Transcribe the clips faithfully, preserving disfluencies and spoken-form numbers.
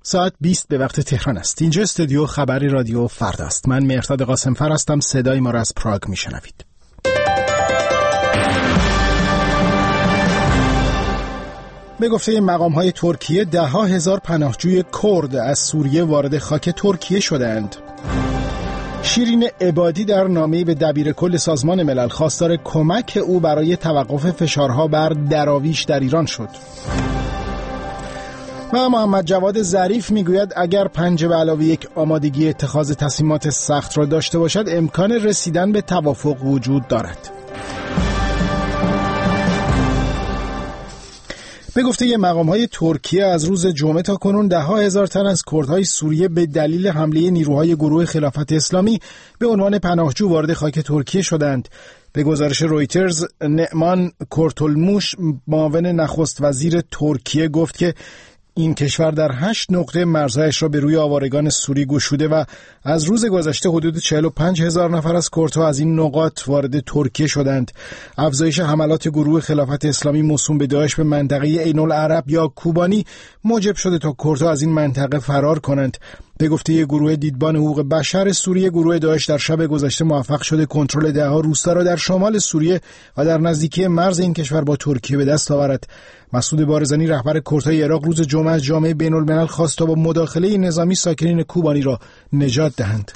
ساعت بیست به وقت تهران است. اینجا استودیو خبری رادیو فردا است. من مهرداد قاسمفر هستم. صدای ما را از پراگ میشنوید. به گفته مقام‌های ترکیه ده ها هزار پناهجوی کرد از سوریه وارد خاک ترکیه شدند. شیرین عبادی در نامه‌ای به دبیرکل سازمان ملل خواستار کمک او برای توقف فشارها بر دراویش در ایران شد. و محمد جواد ظریف میگوید اگر پنج به علاوه یک آمادگی اتخاذ تصمیمات سخت را داشته باشد امکان رسیدن به توافق وجود دارد. به گفته مقام‌های ترکیه از روز جمعه تا کنون ده ها هزار تن از کردهای سوریه به دلیل حمله نیروهای گروه خلافت اسلامی به عنوان پناهجو وارد خاک ترکیه شدند. به گزارش رویترز، نعمان کورتولموش معاون نخست وزیر ترکیه گفت که این کشور در هشت نقطه مرزهایش را به روی آوارگان سوری گشوده و از روز گذشته حدود چهل و پنج هزار نفر از کردها از این نقاط وارد ترکیه شدند. افزایش حملات گروه خلافت اسلامی موسوم به داعش به منطقه عین العرب یا کوبانی موجب شده تا کردها از این منطقه فرار کنند. به گفته یک گروه دیدبان حقوق بشر سوریه، گروه داعش در شب گذشته موفق شده کنترل ده ها روستا را در شمال سوریه و در نزدیکی مرز این کشور با ترکیه به دست آورد. مسعود بارزانی رهبر کردهای عراق روز جمعه از جامعه بین الملل خواست تا با مداخله نظامی ساکنین کوبانی را نجات دهند.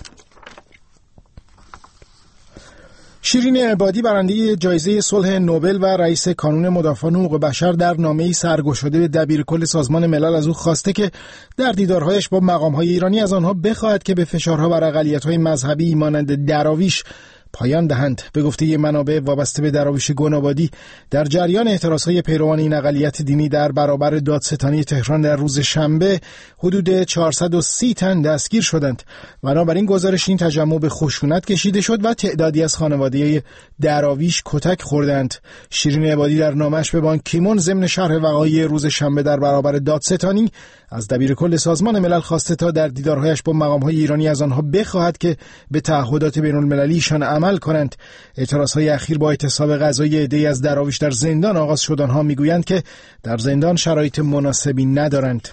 شیرین عبادی برنده جایزه صلح نوبل و رئیس کانون مدافعان حقوق بشر در نامه‌ای سرگشاده به دبیرکل سازمان ملل از او خواسته که در دیدارهایش با مقام‌های ایرانی از آنها بخواهد که به فشارها بر اقلیت‌های مذهبی مانند دراویش پایان دهند. به گفته منابع وابسته به دراویش گنابادی، در جریان اعتراضهای پیروان این اقلیت دینی در برابر دادستانی تهران در روز شنبه حدود چهارصد و سی تن دستگیر شدند. بنابراین گزارش این تجمع به خشونت کشیده شد و تعدادی از خانواده دراویش کتک خوردند. شیرین عبادی در نامش به بان کیمون ضمن شرح وقایع روز شنبه در برابر دادستانی از دبیرکل سازمان ملل خواسته تا در دیدارهایش با مقام‌های ایرانی از آنها بخواهد که به تعهدات بین‌المللیشان عمل کنند. اعتراضهای اخیر با اعتصاب غذایی عده‌ای از دراویش در زندان آغاز شد. آنها میگویند که در زندان شرایط مناسبی ندارند.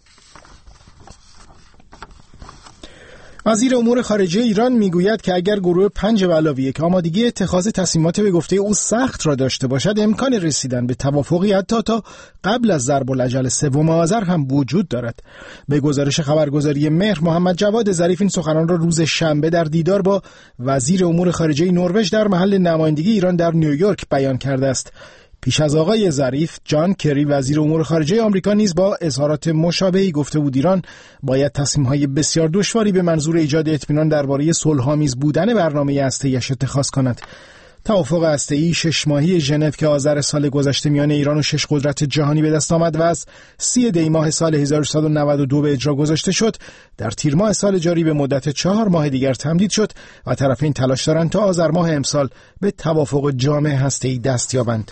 وزیر امور خارجه ایران میگوید که اگر گروه پنج به علاوه یک آمادگی اتخاذ تصمیمات به گفته او سخت را داشته باشد امکان رسیدن به توافقی حتی تا قبل از ضرب الاجل سوم آذر هم وجود دارد. به گزارش خبرگزاری مهر، محمد جواد ظریف این سخنان را روز شنبه در دیدار با وزیر امور خارجه نروژ در محل نمایندگی ایران در نیویورک بیان کرده است. پیش از آقای ظریف، جان کری وزیر امور خارجه آمریکا نیز با اظهارات مشابهی گفته بود ایران باید تصمیم‌های بسیار دشواری به منظور ایجاد اطمینان درباره صلح‌آمیز بودن برنامه هسته‌ایش اتخاذ کند. توافق هسته‌ای شش ماهی ژنو که آذر سال گذشته میان ایران و شش قدرت جهانی به دست آمد و از سی دی ماه سال هزار و سیصد و نود و دو به اجرا گذاشته شد، در تیر ماه سال جاری به مدت چهار ماه دیگر تمدید شد و طرفین تلاش دارند تا آذر ماه امسال به توافق جامع هسته‌ای دست یابند.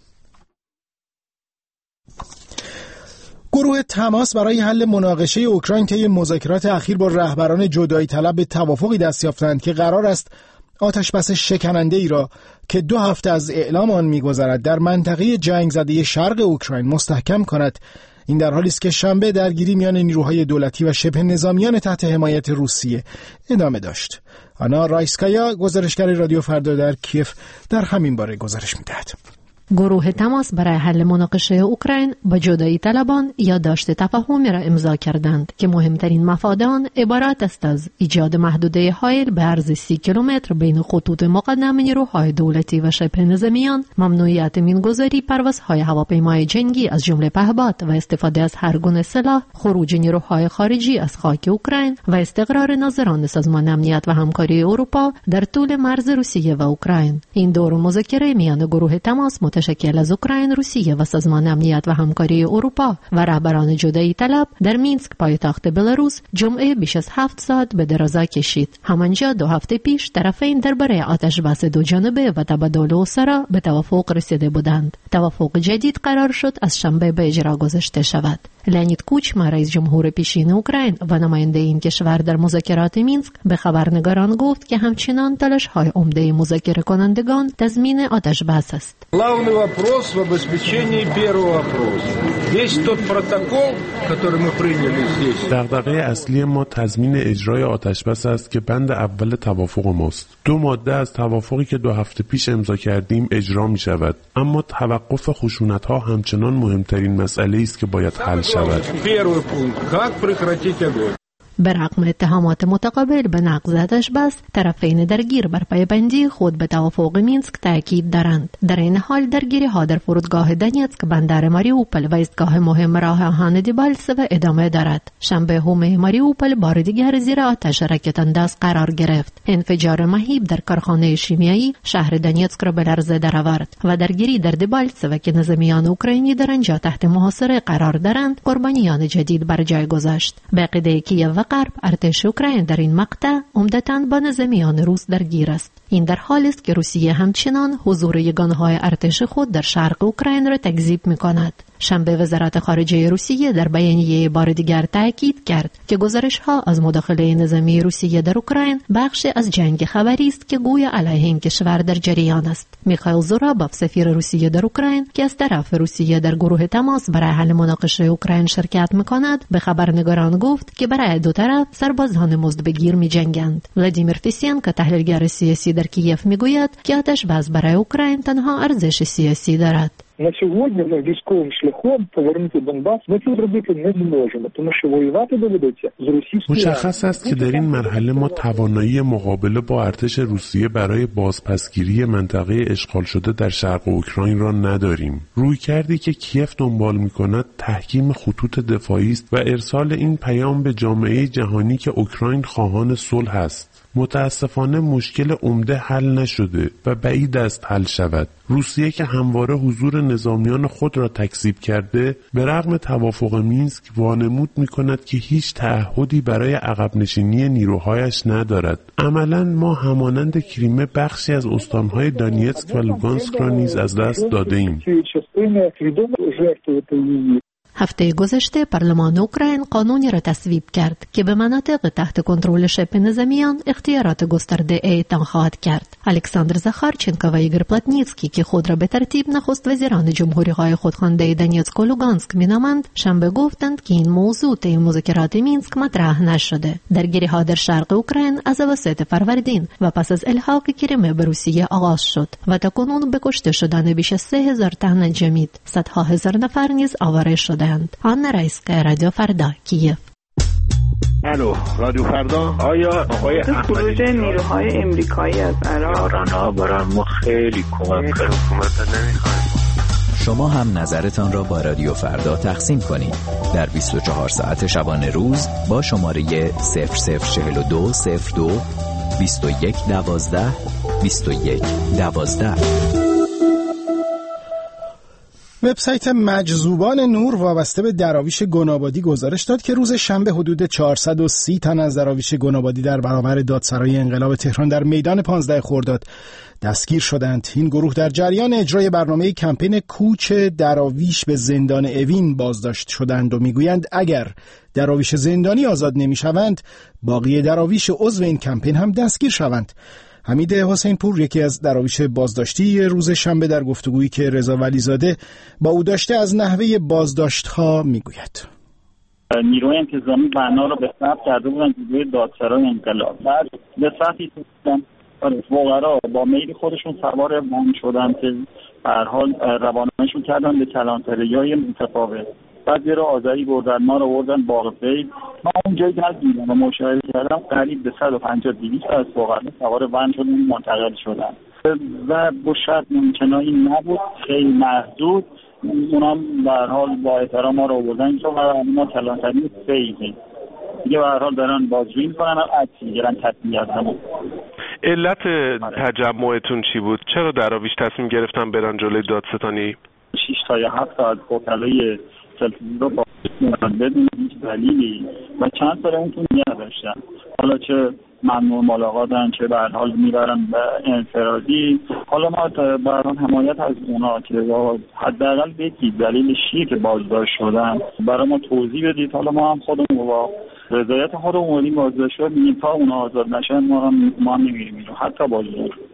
گروه تماس برای حل مناقشه اوکراین طی مذاکرات اخیر با رهبران جدایی طلب به توافقی دست یافتند که قرار است آتش بس شکننده ای را که دو هفته از اعلام آن می‌گذرد در منطقه جنگ زده شرق اوکراین مستحکم کند. این در حالی است که شنبه درگیری میان نیروهای دولتی و شبه نظامیان تحت حمایت روسیه ادامه داشت. آنا رایسکایا، گزارشگر رادیو فردا در کیف، در همین باره گزارش می‌دهد. گروه تماس برای حل مناقشه اوکراین با جدایی طلبان یادداشت تفاهمی را امضا کردند که مهمترین مفاد آن عبارت است از ایجاد محدوده حائل به عرض سی کیلومتر بین خطوط مقدم نیروهای دولتی و شبه نظامیان، ممنوعیت مینگذاری پروازهای هواپیمای جنگی از جمله پهپاد و استفاده از هر گونه سلاح، خروج نیروهای خارجی از خاک اوکراین و استقرار ناظران سازمان امنیت و همکاری اروپا در طول مرز روسیه و اوکراین. این دور مذاکره میان گروه تماس متشکل از اوکراین، روسیه و سازمان امنیت و همکاری اروپا و رهبران جدایی طلب در مینسک پایتخت بلاروس جمعه بیش از هفت ساعت به درازا کشید. همانجا دو هفته پیش طرفین درباره آتش بس دو جانبه و تبادل اسرا به توافق رسیده بودند. توافق جدید قرار شد از شنبه به اجرا گذاشته شود. لئونید کوچما، رئیس جمهور پیشین اوکراین و نماینده این کشور در مذاکرات مینسک، به خبرنگاران گفت که همچنان تلاش‌های عمده مذاکره کنندگان تضمین آتش بس است. главный вопрос в обеспечении первого вопроса. Весь тот протокол, который мы приняли здесь. دغدغه اصلی ما تضمین اجرای آتشبس است که بند اول توافق ماست. دو ماده از توافقی که دو هفته پیش امضا کردیم اجرا می شود. اما توقف خشونت ها همچنان مهمترین مسئله است که باید حل شود. Первый пункт. Как прекратить огонь? به رغم اتهامات متقابل به نقض آتشبس، طرفین درگیر بر پایبندی خود به توافق مینسک تاکید دارند. در این حال درگیری ها در فرودگاه دنیتسک، بندر ماریوپل و ایستگاه مهم راه آهن دیبالسو ادامه دارد. شنبه حومه ماریوپل بار دیگر زیر آتش راکت انداز قرار گرفت. انفجار مهیب در کارخانه شیمیایی شهر دنیتسک را به لرزه درآورد و درگیری در دیبالسو که نظامیان اوکراینی در آنجا تحت محاصره قرار دارند، قربانیان جدید بر جای گذاشت. به عقیده کیف غرب، ارتش اوکراین در این مقطع عمدتاً با نظامیان روس درگیر است. این در حالی است که روسیه همچنان حضور یگانه‌های ارتش خود در شرق اوکراین را تکذیب می‌کند. شنبه وزارت خارجه روسیه در بیانیه بار دیگر تاکید کرد که گزارش‌ها از مداخله نظامی روسیه در اوکراین بخشی از جنگ خبری است که گویا علیه این کشور در جریان است. میخائیل زوراباف، سفیر روسیه در اوکراین که از طرف روسیه در گروه تماس برای حل مناقشه اوکراین شرکت می‌کند، به خبرنگاران گفت که برای دو طرف سربازان مزدبگیر می‌جنگند. ولادیمیر فیسینکو، تحلیلگر سیاسی در کیف، میگوید که آتش‌بس برای اوکراین تنها ارزش سیاسی دارد. На сьогодні ми військовим шляхом повернути Донбас ми це зробити не зможемо, тому що воювати доведеться з російською. مشخص است که در این مرحله ما توانایی مقابله با ارتش روسیه برای بازپسگیری منطقه اشغال شده در شرق اوکراین را نداریم. رویکردی که کیف دنبال می‌کند تحکیم خطوط دفاعی است و ارسال این پیام به جامعه جهانی که اوکراین خواهان صلح است. متاسفانه مشکل عمده حل نشده و بعید است حل شود. روسیه که همواره حضور نظامیان خود را تکذیب کرده، به رغم توافق مینسک وانمود می‌کند که هیچ تعهدی برای عقب نشینی نیروهایش ندارد. عملاً ما همانند کریمه بخشی از استان‌های دانیتسک و لوگانسک را نیز از دست داده‌ایم. هفته گذشته پارلمان اوکراین قانونی را تصویب کرد که به مناطق تحت کنترل شبه نظامیان اختیارات گسترده اعطا خواهد کرد. الکساندر زاخارچنکو و ایگور پلاتنیتسکی که خود را به ترتیب نخست وزیران جمهوری‌های خودخوانده دنیتسک و لوگانسک مینامند، شنبه گفتند که این موضوع طی مذاکرات مینسک مطرح نشده. درگیری‌ها در شرق اوکراین از اواسط فروردین و پس از الحاق کریمه به روسیه آغاز شد و تاکنون به کشته شدن بیش از سه هزار تن انجامید. صدها هزار نفر نیز آواره شدند. آن رئیس‌گاه رادیو فردا کیف. الو رادیو فردا. آیا آقای خروج نیروهای امریکایی از عراق ایران‌ها برای ما خیلی کمک کرد. حکومت نمی‌خوایم. شما هم نظرتان را با رادیو فردا تقسیم کنید در بیست و چهار ساعت شبانه روز با شماره صفر صفر چهل و دو صفر دو بیست و یک دوازده بیست و یک دوازده. وبسایت مجذوبان نور وابسته به دراویش گنابادی گزارش داد که روز شنبه حدود چهارصد و سی تن از دراویش گنابادی در برابر دادسرای انقلاب تهران در میدان پانزده خرداد دستگیر شدند. این گروه در جریان اجرای برنامه کمپین کوچ دراویش به زندان اوین بازداشت شدند و میگویند اگر دراویش زندانی آزاد نمیشوند، باقی دراویش عضو این کمپین هم دستگیر شوند. حمید حسین پور، یکی از دراویش بازداشتی روز شنبه، در گفتگویی که رضا ولیزاده با او داشته از نحوه بازداشت‌ها میگوید. نیروی انتظامی بنا را به ثبت کرده بودن جلوی دادسرای انقلاب. بعد به سطحی رسیدن فقرا با میل خودشون سوار وان شدن که به هر حال روانه‌شون کردن به کلانتریای متفاوت. بعد رو آذری بردن، ما رو بردن باغ‌فید. ما اونجایی که دیدم و مشاهده کردم قریب به صد و پنجاه دویست از فقرا سوار وان شدن منتقل شدن و با شرط ممکنایی نبود، خیلی محدود. اونا به هر حال با احترام ما رو بردن که ما کلانتری فیدیم دیگه به هر حال دارن بازجویی می‌کنن، عکس می‌گیرن، تصویر از همون. علت تجمعتون چی بود؟ چرا دراویش تصمیم گرفتن برن جلوی دادستانی؟ شش تا یا هفت ساعت وکلای تلفن رو با بدون هیچ دلیلی و چند سال اون تو نیه داشتن. حالا چه ممنوع ملاقاتن، چه به هر حال میبرن به انفرادی. حالا ما به هر حال حمایت از اونا که حداقل بگید دلیل چیه که بازداشت شدن برای ما توضیح بدید. حالا ما هم خودمون با رضایت خودمون اومدیم بازداشت شد، میگیم تا اونا آزاد نشن ما هم ما نمیریم حتی بازداشت.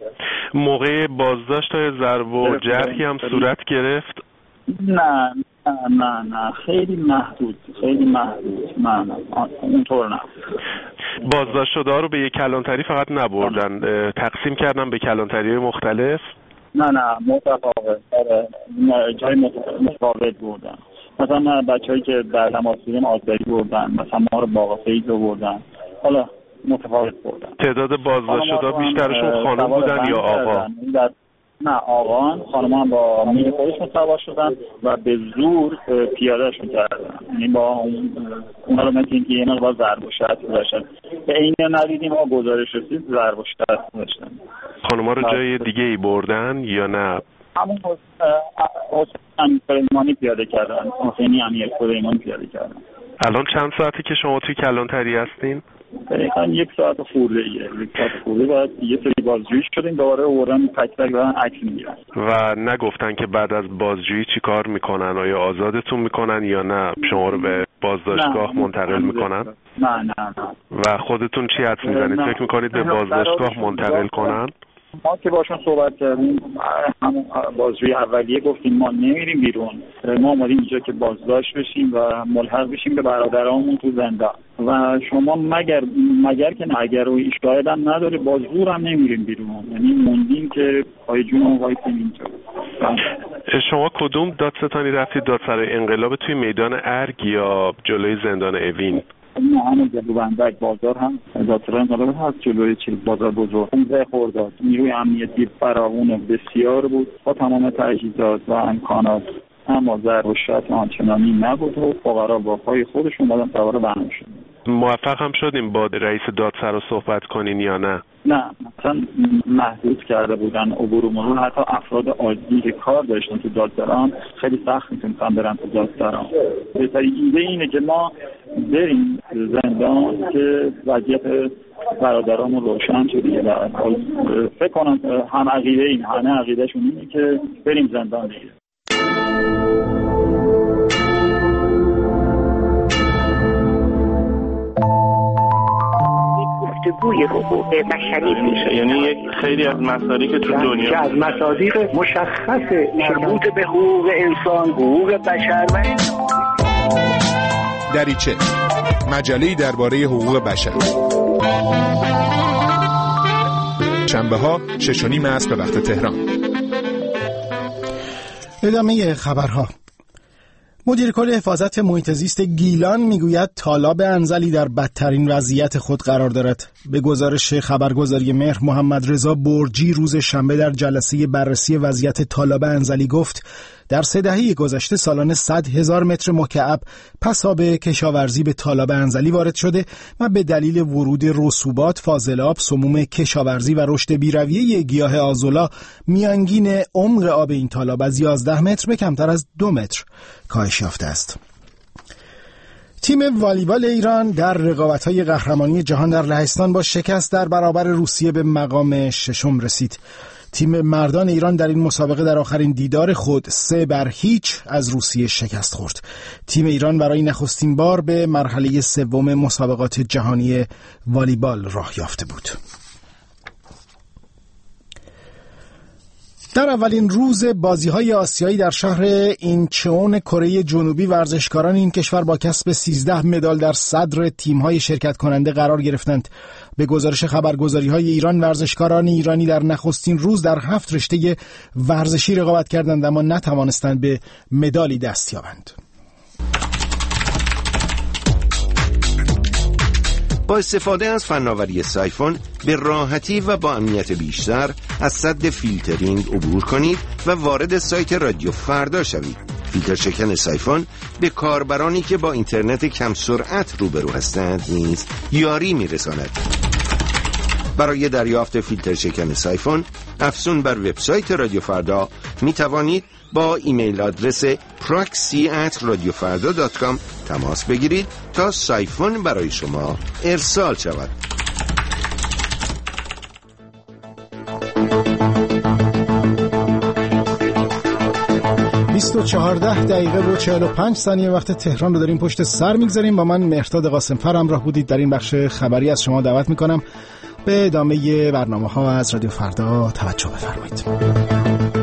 موقع بازداشت ضرب و جرحی هم صورت گرفت؟ نه نه نه خیلی محدود خیلی محدود نه نه اونطور نه. بازداشت شده ها رو به یک کلانتری فقط نبردن، تقسیم کردن به کلانتری مختلف؟ نه نه متفاوت، جای متفاوت بردن. مثلا بچه‌ای که در نماسیدیم آزداری بردن، مثلا ما رو باقا فیض رو بردن، حالا متفاوت بردن. تعداد بازداشت شده بیشترشون خانم بودن یا آقا؟ نه آقان، خانم هم با میل خودشون سوار شدن و به زور پیادهشون کردن، یعنی با اونا رو مثل اینکه یه مقدار ضرب و شتم داشتن. به این ندیدیم ما گزارش رسید ضرب و شتم داشتن. خانم ها رو جای دیگه ای بردن یا نه؟ همون حسین سلیمانی پیاده کردن، حسینی امیر سلیمانی پیاده کردن. الان چند ساعتی که شما توی کلانتری هستین؟ دقیقا یک ساعت خورده ایه یک ساعت خورده باید یه سری بازجویی شدیم، دوباره اوردن تک تک دارن عکس میگیرن. و نگفتن که بعد از بازجویی چی کار میکنن؟ آیا آزادتون میکنن یا نه شما رو به بازداشتگاه منتقل میکنن؟ نه نه نه. و خودتون چی حدس میزنید؟ فکر میکنید به بازداشتگاه منتقل کنن؟ ما که باشون صحبت کردیم، همون بازجویی اولیه گفتیم ما نمیریم بیرون، ما اومدیم اینجا که بازداشت بشیم و ملحق بشیم به برادرامون تو زندان و شما مگر مگر که نه اگر روی شاهد هم نداره با زور هم نمیریم بیرون، یعنی موندیم که پای جون وایسیم اینجا. شما کدوم دادستانی رفتید؟ دادسرای انقلاب توی میدان ارگ یا جلوی زندان اوین؟ نه همون جلوبندک بازار هم دادسرای انقلاب هست، جلوی چیز بازار بزرگ پانزده خرداد نیروی امنیتی فراوان بسیار بود با تمام تجهیزات و امکانات، اما ضرب و شتم آنچنانی نبود و فقرا با پای خودشون اومدن سوار بهم شدن. موفق هم شدیم با رئیس دادسرا صحبت کنین یا نه؟ نه مثلا محدود کرده بودن عبور و مرور، حتی افراد عادی که کار داشتن تو دادسرا خیلی سخت میتونستن برن تو دادسرا. بهترین ایده اینه که ما بریم زندان که وضعیت برادرامون روشن شده و فکر کنم هم عقیده این همه عقیدهشون اینه که بریم زندان دیگه. گفتگوی حقوق بشری میشه، یعنی یک خیلی از مسائلی که تو دنیا که از مصادیق مشخص مربوط به حقوق انسان، حقوق بشر و دریچه مجله‌ای درباره حقوق بشر، شنبه ها شش و نیم عصر به وقت تهران. ادامه خبرها. مدیر کل حفاظت محیط زیست گیلان میگوید تالاب انزلی در بدترین وضعیت خود قرار دارد. به گزارش خبرگزاری مهر، محمد رضا برجی روز شنبه در جلسه بررسی وضعیت تالاب انزلی گفت در سه دهه گذشته سالانه صد هزار متر مکعب پساب کشاورزی به تالاب انزلی وارد شده و به دلیل ورود رسوبات، فاضلاب، سموم کشاورزی و رشد بیرویه گیاه آزولا میانگین عمق آب این تالاب از یازده متر به کمتر از دو متر کاهش یافته است. تیم والیبال ایران در رقابت‌های قهرمانی جهان در لهستان با شکست در برابر روسیه به مقام ششم رسید. تیم مردان ایران در این مسابقه در آخرین دیدار خود سه بر هیچ از روسیه شکست خورد. تیم ایران برای نخستین بار به مرحله سوم مسابقات جهانی والیبال راه یافته بود. در اولین روز بازی‌های آسیایی در شهر اینچون کره جنوبی ورزشکاران این کشور با کسب سیزده مدال در صدر تیم‌های شرکت کننده قرار گرفتند. به گزارش خبرگزاری‌های ایران، ورزشکاران ایرانی در نخستین روز در هفت رشته ورزشی رقابت کردند اما نتوانستند به مدالی دست یابند. با استفاده از فناوری سایفون به راحتی و با امنیت بیشتر از سد فیلترینگ عبور کنید و وارد سایت رادیو فردا شوید. فیلتر شکن سایفون به کاربرانی که با اینترنت کم سرعت روبرو هستند نیز یاری میرساند. برای دریافت فیلتر شکن سایفون افزون بر وبسایت رادیو فردا می توانید با ایمیل آدرس پراکسی ات رادیو فردا دات کام تماس بگیرید تا سایفون برای شما ارسال شود. بیست و چهارده دقیقه و چهل و پنج ثانیه وقت تهران رو داریم پشت سر میگذاریم. با من مهرداد قاسمفر همراه بودید. در این بخش خبری از شما دعوت میکنم به ادامه برنامه ها از رادیو فردا توجه بفرمایید.